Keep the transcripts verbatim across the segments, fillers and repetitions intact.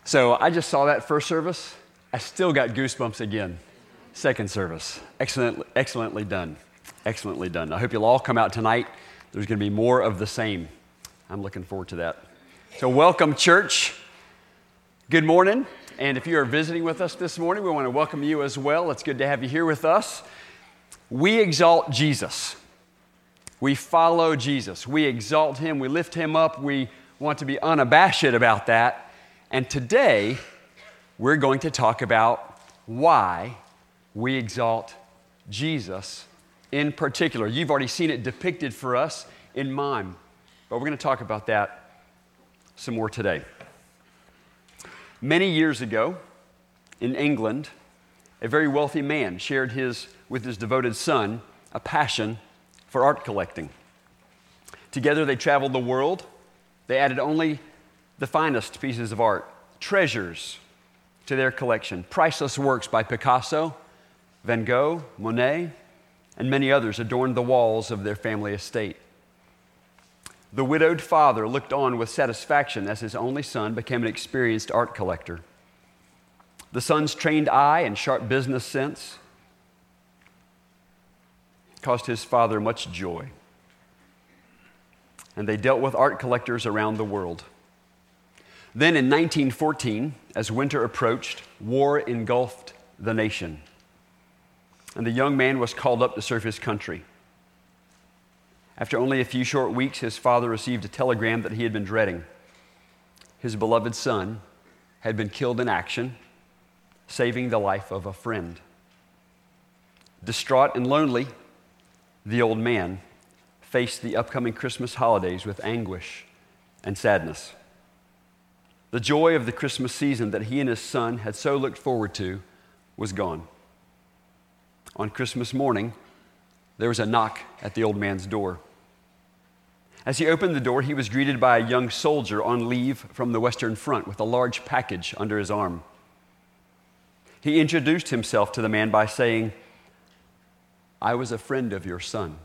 So I just saw that first service. I still got goosebumps again. Second service. Excellent, excellently done. Excellently done. I hope you'll all come out tonight. There's going to be more of the same. I'm looking forward to that. So welcome, church. Good morning. And if you are visiting with us this morning, we want to welcome you as well. It's good to have you here with us. We exalt Jesus. We follow Jesus. We exalt him. We lift him up. We want to be unabashed about that. And today, we're going to talk about why we exalt Jesus in particular. You've already seen it depicted for us in mime, but we're going to talk about that some more today. Many years ago, in England, a very wealthy man shared his with his devoted son a passion for art collecting. Together they traveled the world. They added only the finest pieces of art, treasures, to their collection. Priceless works by Picasso, Van Gogh, Monet, and many others adorned the walls of their family estate. The widowed father looked on with satisfaction as his only son became an experienced art collector. The son's trained eye and sharp business sense caused his father much joy. And they dealt with art collectors around the world. Then in nineteen fourteen, as winter approached, war engulfed the nation. And the young man was called up to serve his country. After only a few short weeks, his father received a telegram that he had been dreading. His beloved son had been killed in action, saving the life of a friend. Distraught and lonely, the old man faced the upcoming Christmas holidays with anguish and sadness. The joy of the Christmas season that he and his son had so looked forward to was gone. On Christmas morning, there was a knock at the old man's door. As he opened the door, he was greeted by a young soldier on leave from the Western Front with a large package under his arm. He introduced himself to the man by saying, "I was a friend of your son.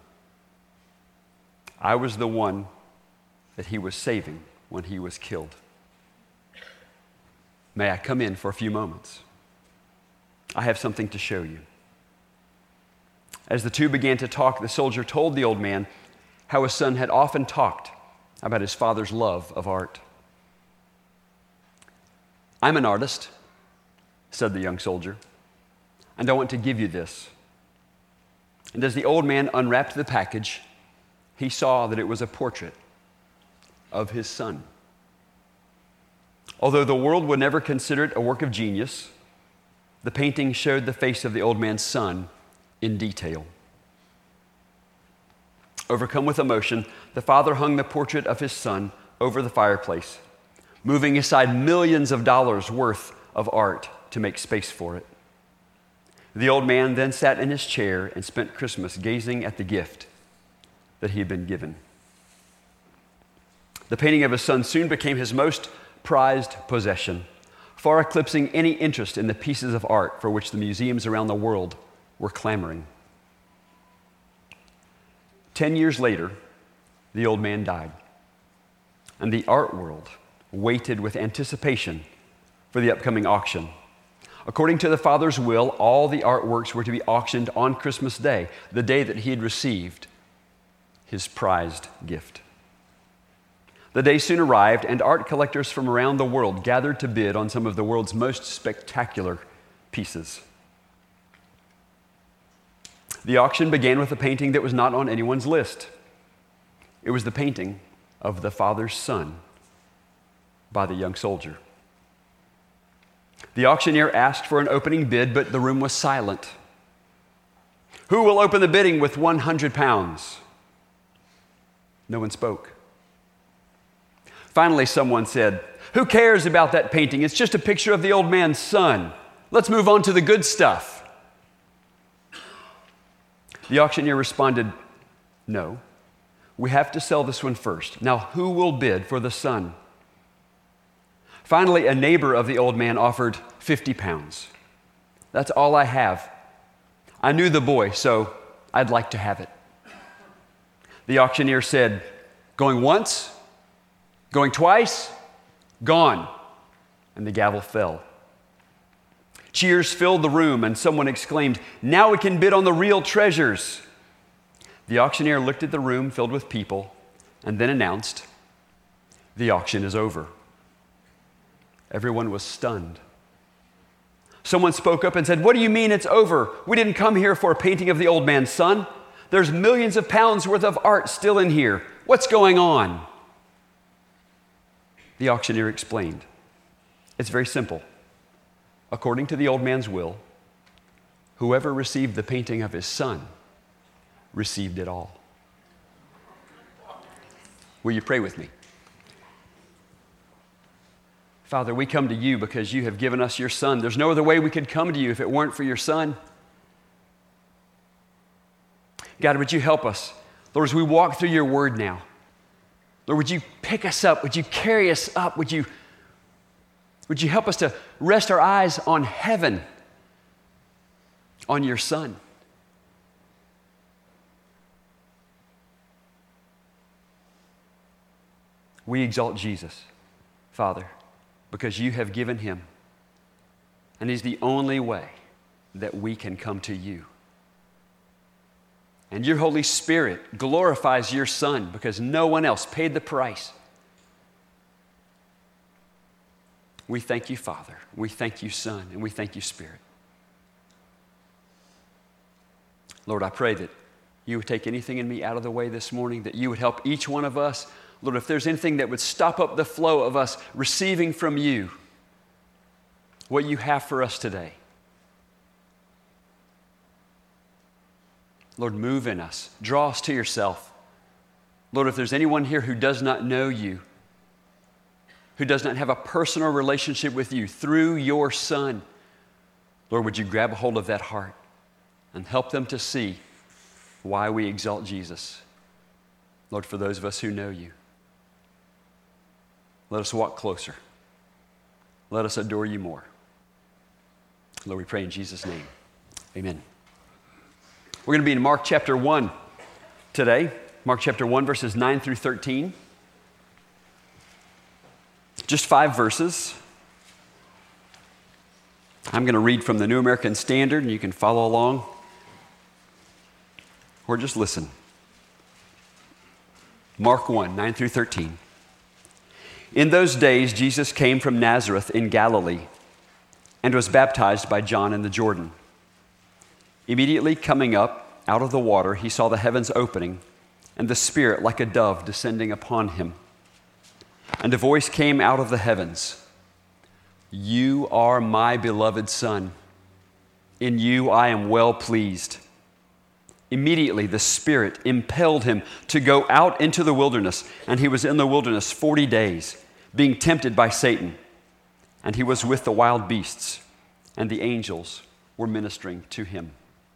I was the one that he was saving when he was killed. May I come in for a few moments? I have something to show you." As the two began to talk, the soldier told the old man how his son had often talked about his father's love of art. "I'm an artist," said the young soldier, "and I want to give you this." And as the old man unwrapped the package, he saw that it was a portrait of his son. Although the world would never consider it a work of genius, the painting showed the face of the old man's son in detail. Overcome with emotion, the father hung the portrait of his son over the fireplace, moving aside millions of dollars worth of art to make space for it. The old man then sat in his chair and spent Christmas gazing at the gift that he had been given. The painting of his son soon became his most prized possession, far eclipsing any interest in the pieces of art for which the museums around the world were clamoring. Ten years later, the old man died, and the art world waited with anticipation for the upcoming auction. According to the father's will, all the artworks were to be auctioned on Christmas Day, the day that he had received his prized gift. The day soon arrived, and art collectors from around the world gathered to bid on some of the world's most spectacular pieces. The auction began with a painting that was not on anyone's list. It was the painting of the father's son by the young soldier. The auctioneer asked for an opening bid, but the room was silent. "Who will open the bidding with one hundred pounds? No one spoke. Finally, someone said, "Who cares about that painting? It's just a picture of the old man's son. Let's move on to the good stuff." The auctioneer responded, "No, we have to sell this one first. Now, who will bid for the son?" Finally, a neighbor of the old man offered fifty pounds. "That's all I have. I knew the boy, so I'd like to have it." The auctioneer said, "Going once? Going twice? Gone. And the gavel fell. Cheers filled the room, and someone exclaimed, "Now we can bid on the real treasures." The auctioneer looked at the room filled with people and then announced, "The auction is over." Everyone was stunned. Someone spoke up and said, "What do you mean it's over? We didn't come here for a painting of the old man's son. There's millions of pounds worth of art still in here. What's going on?" The auctioneer explained, "It's very simple. According to the old man's will, whoever received the painting of his son received it all." Will you pray with me? Father, we come to you because you have given us your son. There's no other way we could come to you if it weren't for your son. God, would you help us? Lord, as we walk through your word now, Lord, would you pick us up? Would you carry us up? Would you Would you help us to rest our eyes on heaven, on your Son? We exalt Jesus, Father, because you have given him, and he's the only way that we can come to you. And your Holy Spirit glorifies your Son because no one else paid the price. We thank you, Father. We thank you, Son, and we thank you, Spirit. Lord, I pray that you would take anything in me out of the way this morning, that you would help each one of us. Lord, if there's anything that would stop up the flow of us receiving from you what you have for us today. Lord, move in us. Draw us to yourself. Lord, if there's anyone here who does not know you, who does not have a personal relationship with you through your Son, Lord, would you grab a hold of that heart and help them to see why we exalt Jesus. Lord, for those of us who know you, let us walk closer. Let us adore you more. Lord, we pray in Jesus' name. Amen. We're going to be in Mark chapter one today. Mark chapter one, verses nine through thirteen. Just five verses. I'm going to read from the New American Standard, and you can follow along or just listen. Mark one, nine through thirteen. In those days, Jesus came from Nazareth in Galilee and was baptized by John in the Jordan. Immediately coming up out of the water, he saw the heavens opening and the Spirit like a dove descending upon him. And a voice came out of the heavens, "You are my beloved Son. In you I am well pleased." Immediately the Spirit impelled him to go out into the wilderness, and he was in the wilderness forty days, being tempted by Satan. And he was with the wild beasts, and the angels were ministering to him.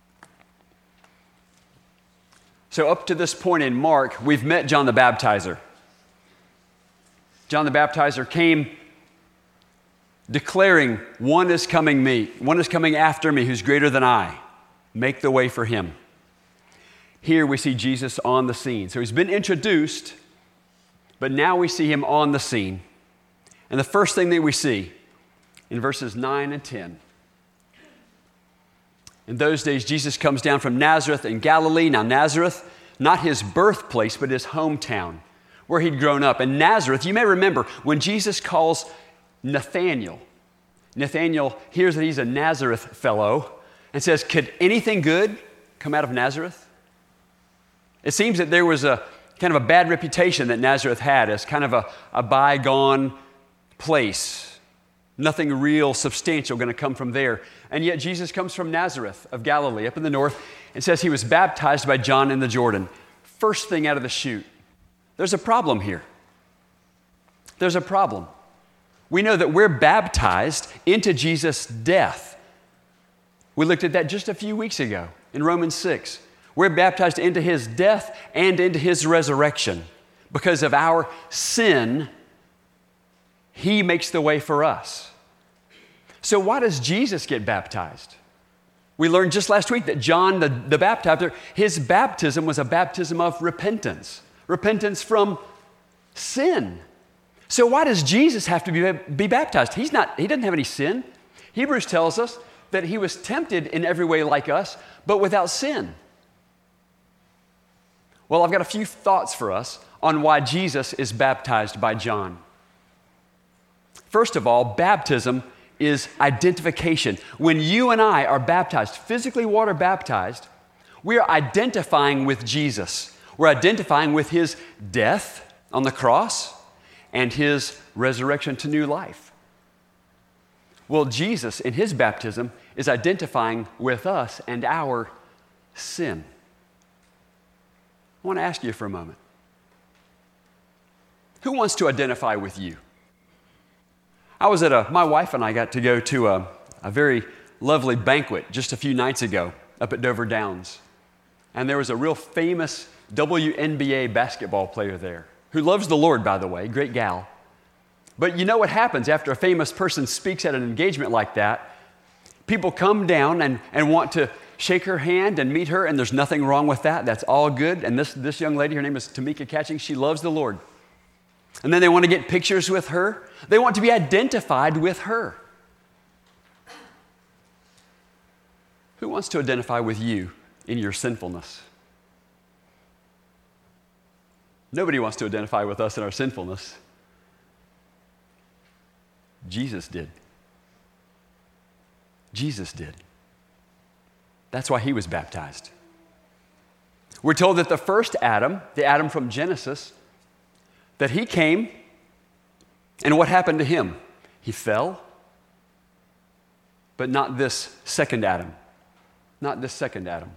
So up to this point in Mark, we've met John the Baptizer. John the Baptizer came declaring, "One is coming me, one is coming after me who's greater than I. Make the way for him." Here we see Jesus on the scene. So he's been introduced, but now we see him on the scene. And the first thing that we see in verses nine and ten. In those days, Jesus comes down from Nazareth in Galilee. Now Nazareth, not his birthplace, but his hometown, where he'd grown up. And Nazareth, you may remember, when Jesus calls Nathanael, Nathanael hears that he's a Nazareth fellow and says, "Could anything good come out of Nazareth?" It seems that there was a kind of a bad reputation that Nazareth had as kind of a, a bygone place. Nothing real substantial going to come from there. And yet Jesus comes from Nazareth of Galilee up in the north and says he was baptized by John in the Jordan. First thing out of the chute. There's a problem here. There's a problem. We know that we're baptized into Jesus' death. We looked at that just a few weeks ago in Romans six. We're baptized into his death and into his resurrection. Because of our sin, he makes the way for us. So why does Jesus get baptized? We learned just last week that John the, the baptizer, his baptism was a baptism of repentance. Repentance from sin. So why does Jesus have to be, be baptized? He's not, he doesn't have any sin. Hebrews tells us that he was tempted in every way like us, but without sin. Well, I've got a few thoughts for us on why Jesus is baptized by John. First of all, baptism is identification. When you and I are baptized, physically water baptized, we are identifying with Jesus. We're identifying with his death on the cross and his resurrection to new life. Well, Jesus, in his baptism, is identifying with us and our sin. I want to ask you for a moment. Who wants to identify with you? I was at a, my wife and I got to go to a, a very lovely banquet just a few nights ago up at Dover Downs. And there was a real famous W N B A basketball player there who loves the Lord, by the way, great gal. But you know what happens after a famous person speaks at an engagement like that? People come down and, and want to shake her hand and meet her, and there's nothing wrong with that. That's all good. And this, this young lady, her name is Tamika Catching, she loves the Lord. And then they want to get pictures with her. They want to be identified with her. Who wants to identify with you in your sinfulness? Nobody wants to identify with us in our sinfulness. Jesus did. Jesus did. That's why he was baptized. We're told that the first Adam, the Adam from Genesis, that he came, and what happened to him? He fell, but not this second Adam. Not this second Adam.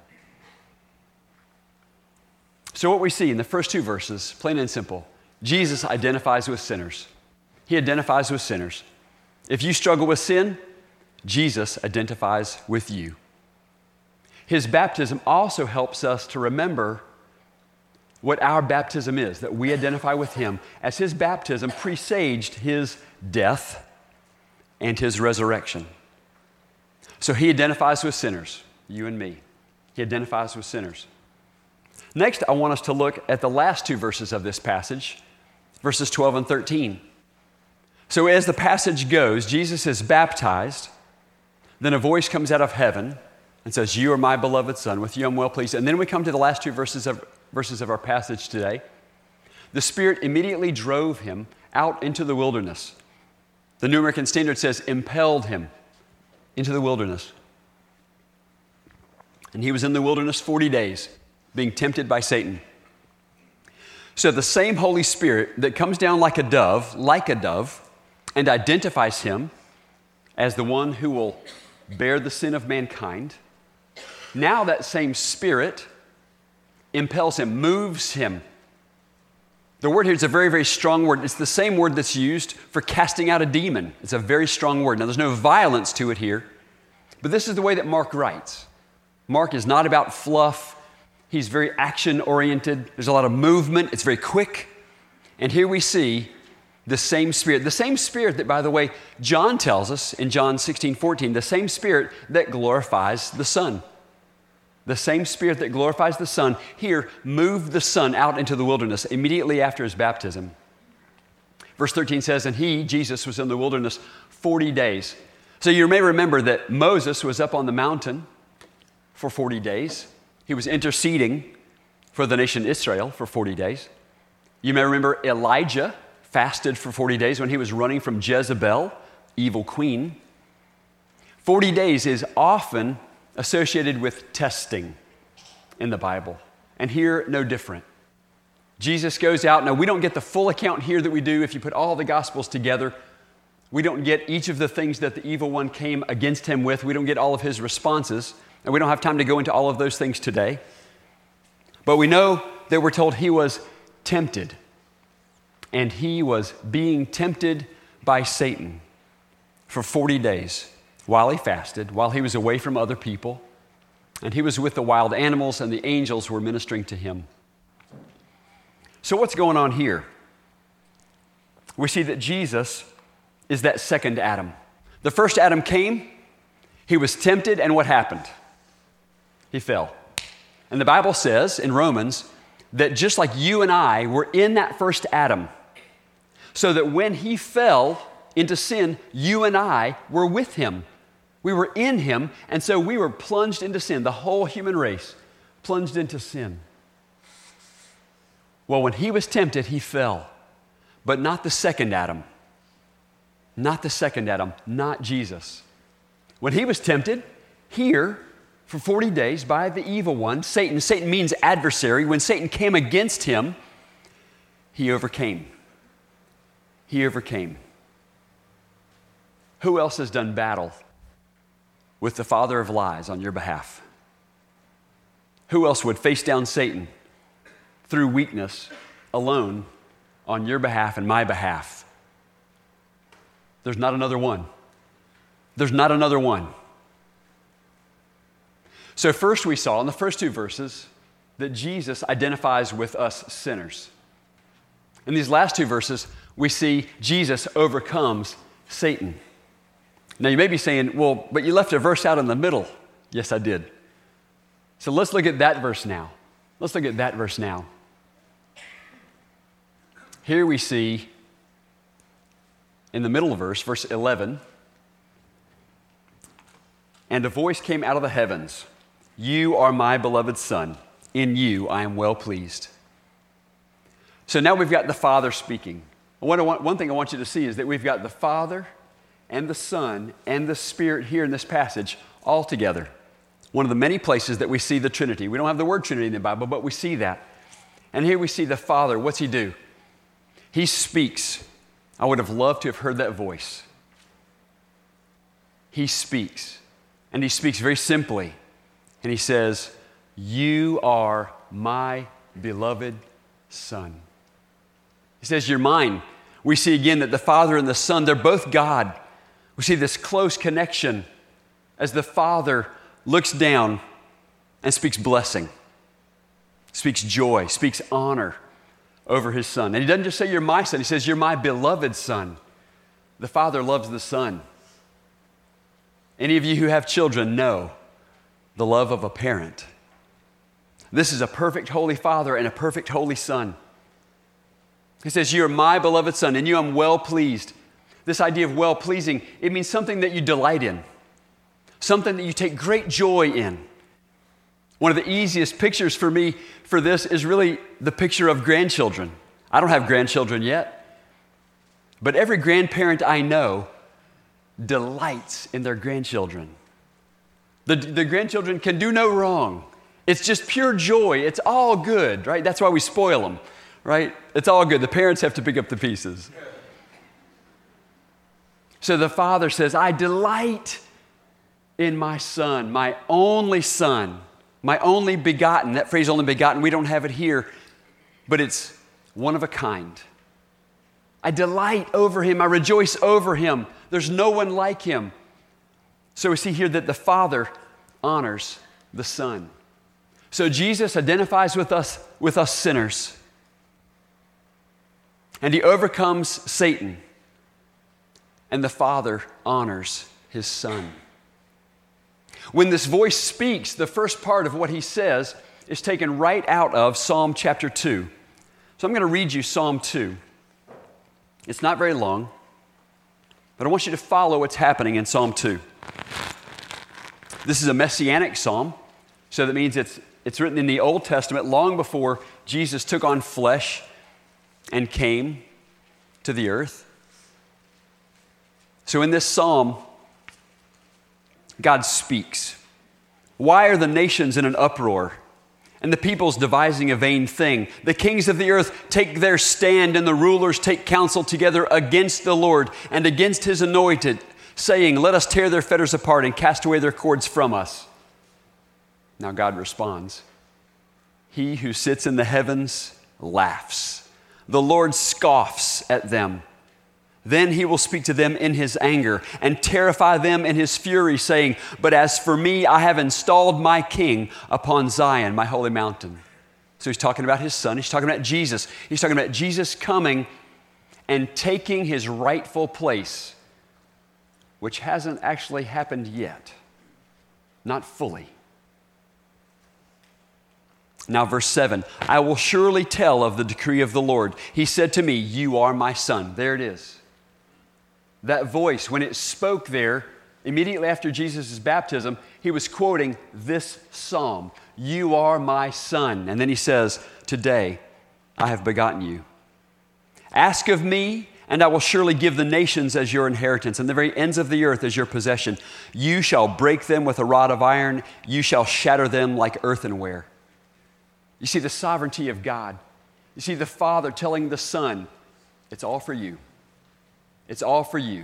So what we see in the first two verses, plain and simple, Jesus identifies with sinners. He identifies with sinners. If you struggle with sin, Jesus identifies with you. His baptism also helps us to remember what our baptism is, that we identify with him, as his baptism presaged his death and his resurrection. So he identifies with sinners, you and me. He identifies with sinners. Next, I want us to look at the last two verses of this passage, verses twelve and thirteen. So as the passage goes, Jesus is baptized, then a voice comes out of heaven and says, "You are my beloved Son, with you I'm well pleased." And then we come to the last two verses of, verses of our passage today. The Spirit immediately drove him out into the wilderness. The New American Standard says, impelled him into the wilderness. And he was in the wilderness forty days, being tempted by Satan. So the same Holy Spirit that comes down like a dove, like a dove, and identifies him as the one who will bear the sin of mankind, now that same Spirit impels him, moves him. The word here is a very, very strong word. It's the same word that's used for casting out a demon. It's a very strong word. Now, there's no violence to it here, but this is the way that Mark writes. Mark is not about fluff. He's very action-oriented. There's a lot of movement. It's very quick. And here we see the same Spirit. The same Spirit that, by the way, John tells us in John sixteen fourteen, the same Spirit that glorifies the Son. The same Spirit that glorifies the Son here moved the Son out into the wilderness immediately after his baptism. Verse thirteen says, and he, Jesus, was in the wilderness forty days. So you may remember that Moses was up on the mountain for forty days. He was interceding for the nation Israel for forty days. You may remember Elijah fasted for forty days when he was running from Jezebel, evil queen. forty days is often associated with testing in the Bible, and here, no different. Jesus goes out. Now, we don't get the full account here that we do if you put all the Gospels together. We don't get each of the things that the evil one came against him with. We don't get all of his responses, and we don't have time to go into all of those things today. But we know that we're told he was tempted, and he was being tempted by Satan for forty days while he fasted, while he was away from other people, and he was with the wild animals, and the angels were ministering to him. So what's going on here? We see that Jesus is that second Adam. The first Adam came, he was tempted, and what happened? He fell. And the Bible says in Romans that just like you and I were in that first Adam, so that when he fell into sin, you and I were with him. We were in him, and so we were plunged into sin. The whole human race plunged into sin. Well, when he was tempted, he fell, but not the second Adam. Not the second Adam, not Jesus. When he was tempted here for forty days by the evil one, Satan, Satan means adversary. When Satan came against him, he overcame. He overcame. Who else has done battle with the father of lies on your behalf? Who else would face down Satan through weakness alone on your behalf and my behalf? There's not another one. There's not another one. So first we saw in the first two verses that Jesus identifies with us sinners. In these last two verses, we see Jesus overcomes Satan. Now you may be saying, well, but you left a verse out in the middle. Yes, I did. So let's look at that verse now. Let's look at that verse now. Here we see in the middle of verse, verse eleven, and a voice came out of the heavens, "You are my beloved Son. In you I am well pleased." So now we've got the Father speaking. One, one thing I want you to see is that we've got the Father and the Son and the Spirit here in this passage all together. One of the many places that we see the Trinity. We don't have the word Trinity in the Bible, but we see that. And here we see the Father. What's he do? He speaks. I would have loved to have heard that voice. He speaks. And he speaks very simply. And he says, "You are my beloved Son." He says, "You're mine." We see again that the Father and the Son, they're both God. We see this close connection as the Father looks down and speaks blessing, speaks joy, speaks honor over his Son. And he doesn't just say, "You're my Son." He says, "You're my beloved Son." The Father loves the Son. Any of you who have children know the love of a parent. This is a perfect holy Father and a perfect holy Son. He says, "You are my beloved Son, and you I'm well pleased." This idea of well pleasing, it means something that you delight in, something that you take great joy in. One of the easiest pictures for me for this is really the picture of grandchildren. I don't have grandchildren yet, but every grandparent I know delights in their grandchildren. The, the grandchildren can do no wrong. It's just pure joy. It's all good, right? That's why we spoil them, right? It's all good. The parents have to pick up the pieces. So the Father says, "I delight in my Son, my only Son, my only begotten." That phrase, only begotten, we don't have it here, but it's one of a kind. I delight over him. I rejoice over him. There's no one like him. So we see here that the Father honors the Son. So Jesus identifies with us, with us sinners. And he overcomes Satan. And the Father honors his Son. When this voice speaks, the first part of what he says is taken right out of Psalm chapter two. So I'm going to read you Psalm two. It's not very long, but I want you to follow what's happening in Psalm two. This is a messianic psalm, so that means it's, it's written in the Old Testament long before Jesus took on flesh and came to the earth. So in this psalm, God speaks. "Why are the nations in an uproar, and the peoples devising a vain thing? The kings of the earth take their stand, and the rulers take counsel together against the Lord and against his anointed, saying, 'Let us tear their fetters apart and cast away their cords from us.'" Now God responds, "He who sits in the heavens laughs. The Lord scoffs at them. Then he will speak to them in his anger and terrify them in his fury, saying, 'But as for me, I have installed my king upon Zion, my holy mountain.'" So he's talking about his Son. He's talking about Jesus. He's talking about Jesus coming and taking his rightful place, which hasn't actually happened yet. Not fully. Now, verse seven, I will surely tell of the decree of the Lord. He said to me, you are my son. There it is. That voice, when it spoke there, immediately after Jesus' baptism, he was quoting this psalm, you are my son. And then he says, today I have begotten you. Ask of me, and I will surely give the nations as your inheritance, and the very ends of the earth as your possession. You shall break them with a rod of iron. You shall shatter them like earthenware. You see the sovereignty of God. You see the Father telling the Son, it's all for you. It's all for you.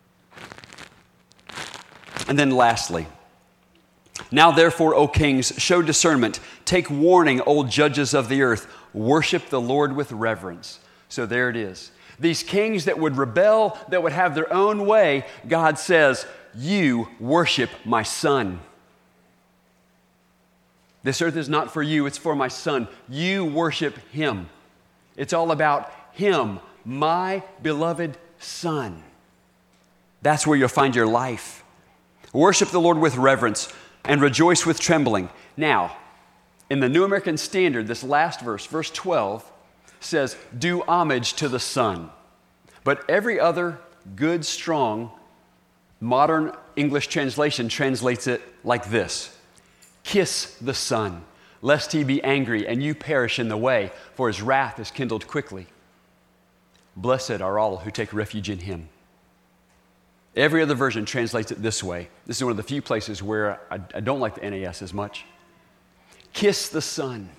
And then lastly, now therefore, O kings, show discernment. Take warning, old judges of the earth. Worship the Lord with reverence. So there it is. These kings that would rebel, that would have their own way, God says, you worship my son. This earth is not for you, it's for my son. You worship him. It's all about him, my beloved son. That's where you'll find your life. Worship the Lord with reverence and rejoice with trembling. Now, in the New American Standard, this last verse, verse twelve, says, do homage to the Son. But every other good, strong, modern English translation translates it like this. Kiss the Son, lest he be angry and you perish in the way, for his wrath is kindled quickly. Blessed are all who take refuge in him. Every other version translates it this way. This is one of the few places where I, I don't like the N A S as much. Kiss the Son.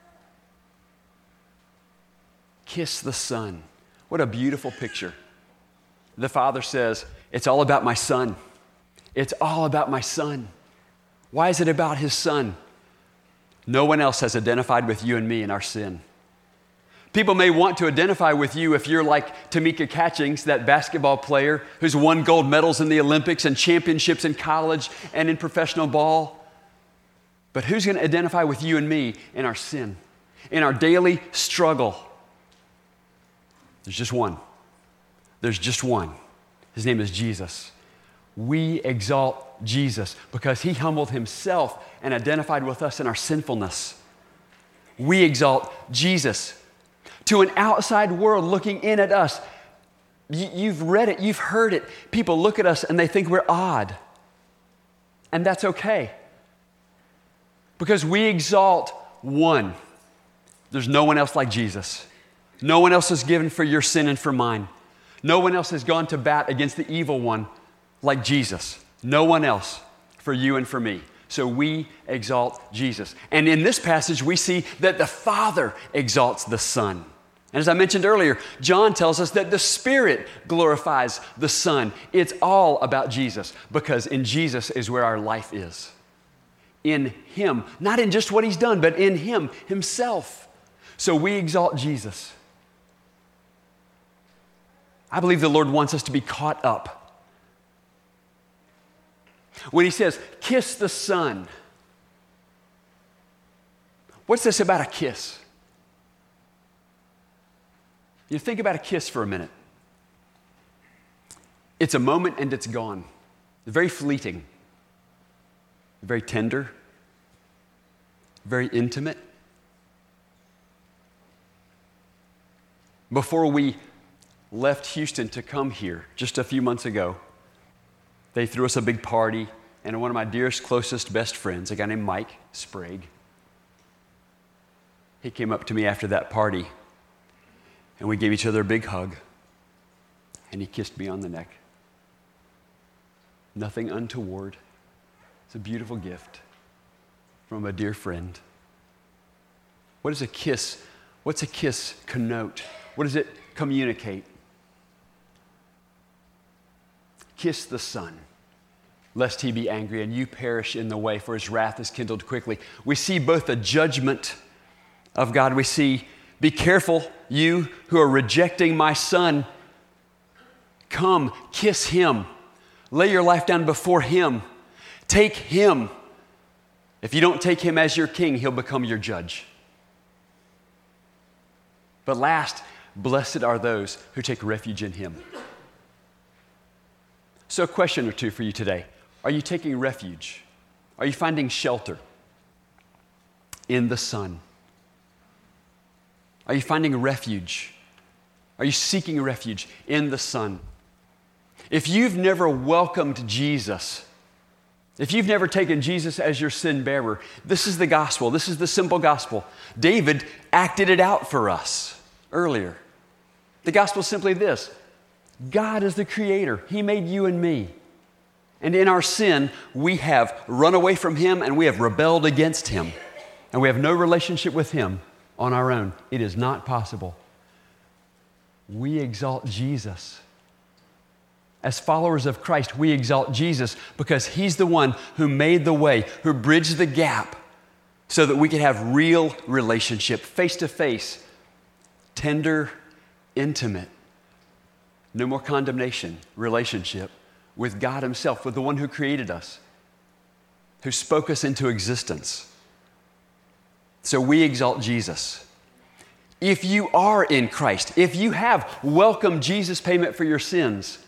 Kiss the Son. What a beautiful picture. The Father says, it's all about my Son. It's all about my Son. Why is it about his Son? No one else has identified with you and me in our sin. People may want to identify with you if you're like Tamika Catchings, that basketball player who's won gold medals in the Olympics and championships in college and in professional ball. But who's going to identify with you and me in our sin, in our daily struggle? There's just one. There's just one. His name is Jesus. We exalt Jesus because he humbled himself and identified with us in our sinfulness. We exalt Jesus. To an outside world looking in at us, you've read it, you've heard it. People look at us and they think we're odd. And that's okay. Because we exalt one. There's no one else like Jesus. No one else is given for your sin and for mine. No one else has gone to bat against the evil one like Jesus. No one else for you and for me. So we exalt Jesus. And in this passage, we see that the Father exalts the Son. And as I mentioned earlier, John tells us that the Spirit glorifies the Son. It's all about Jesus because in Jesus is where our life is. In him, not in just what he's done, but in him himself. So we exalt Jesus. I believe the Lord wants us to be caught up. When he says, kiss the Son, what's this about a kiss? You think about a kiss for a minute. It's a moment and it's gone. It's very fleeting, very tender, very intimate. Before we left Houston to come here just a few months ago, they threw us a big party, and one of my dearest, closest, best friends, a guy named Mike Sprague, he came up to me after that party, and we gave each other a big hug, and he kissed me on the neck. Nothing untoward. It's a beautiful gift from a dear friend. What does a kiss, what's a kiss connote? What does it communicate? Kiss the Son, lest he be angry and you perish in the way, for his wrath is kindled quickly. We see both the judgment of God. We see, be careful, you who are rejecting my Son. Come, kiss him. Lay your life down before him. Take him. If you don't take him as your king, he'll become your judge. But last, blessed are those who take refuge in him. So a question or two for you today. Are you taking refuge? Are you finding shelter? in the Son? Are you finding a refuge? Are you seeking a refuge in the Son? If you've never welcomed Jesus, if you've never taken Jesus as your sin bearer, this is the gospel. This is the simple gospel. David acted it out for us earlier. The gospel is simply this: God is the creator. He made you and me. And in our sin, we have run away from Him and we have rebelled against Him. And we have no relationship with Him on our own. It is not possible. We exalt Jesus. As followers of Christ, we exalt Jesus because He's the one who made the way, who bridged the gap so that we could have real relationship, face-to-face, tender, intimate, no more condemnation relationship with God Himself, with the one who created us, who spoke us into existence. So we exalt Jesus. If you are in Christ, if you have welcomed Jesus' payment for your sins,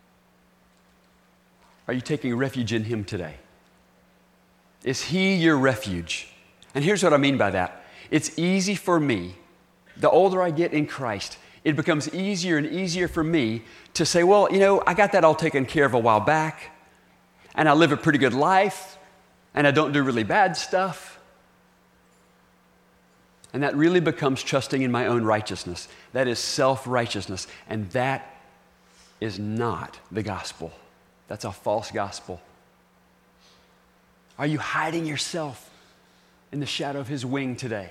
are you taking refuge in Him today? Is He your refuge? And here's what I mean by that. It's easy for me, the older I get in Christ, it becomes easier and easier for me to say, well, you know, I got that all taken care of a while back, and I live a pretty good life, and I don't do really bad stuff. And that really becomes trusting in my own righteousness. That is self-righteousness, and that is not the gospel. That's a false gospel. Are you hiding yourself in the shadow of His wing today?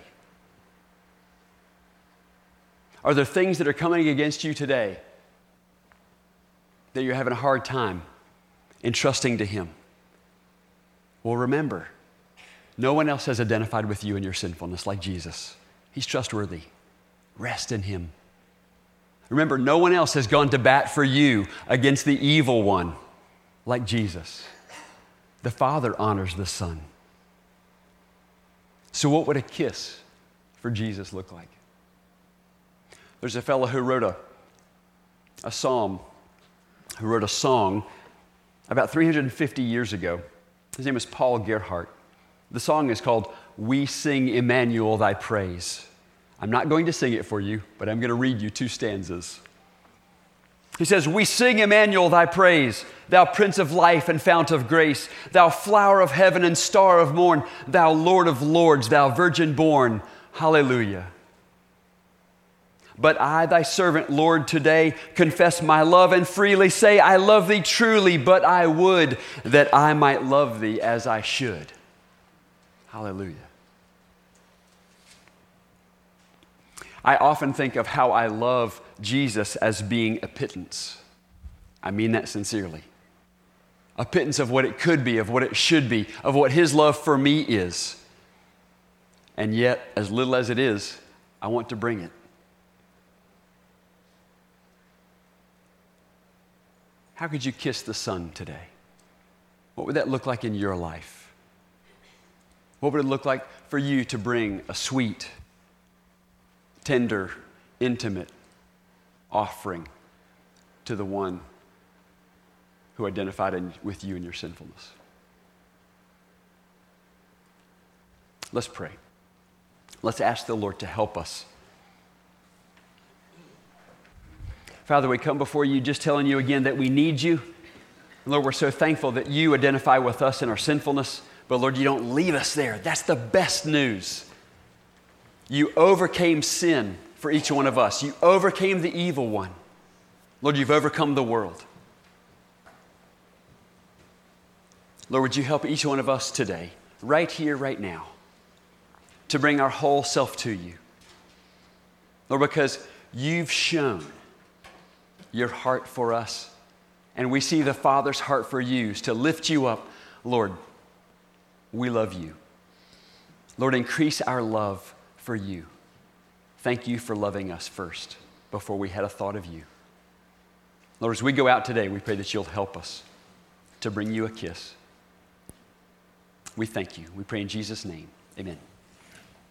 Are there things that are coming against you today that you're having a hard time entrusting to Him? Well, remember, no one else has identified with you in your sinfulness like Jesus. He's trustworthy. Rest in Him. Remember, no one else has gone to bat for you against the evil one like Jesus. The Father honors the Son. So what would a kiss for Jesus look like? There's a fellow who wrote a, a psalm, who wrote a song about three hundred fifty years ago. His name is Paul Gerhardt. The song is called "We Sing Emmanuel Thy Praise." I'm not going to sing it for you, but I'm going to read you two stanzas. He says, "We sing Emmanuel Thy praise, Thou Prince of life and fount of grace, Thou flower of heaven and star of morn, Thou Lord of lords, Thou virgin born. Hallelujah. But I, Thy servant, Lord, today confess my love and freely say, I love Thee truly, but I would that I might love Thee as I should." Hallelujah. I often think of how I love Jesus as being a pittance. I mean that sincerely. A pittance of what it could be, of what it should be, of what His love for me is. And yet, as little as it is, I want to bring it. How could you kiss the Son today? What would that look like in your life? What would it look like for you to bring a sweet, tender, intimate offering to the one who identified in, with you in your sinfulness? Let's pray. Let's ask the Lord to help us. Father, we come before you just telling you again that we need you. Lord, we're so thankful that you identify with us in our sinfulness, but Lord, you don't leave us there. That's the best news. You overcame sin for each one of us. You overcame the evil one. Lord, you've overcome the world. Lord, would you help each one of us today, right here, right now, to bring our whole self to you. Lord, because you've shown your heart for us, and we see the Father's heart for you is to lift you up. Lord, we love you. Lord, increase our love for you. Thank you for loving us first before we had a thought of you. Lord, as we go out today, we pray that you'll help us to bring you a kiss. We thank you. We pray in Jesus' name. Amen.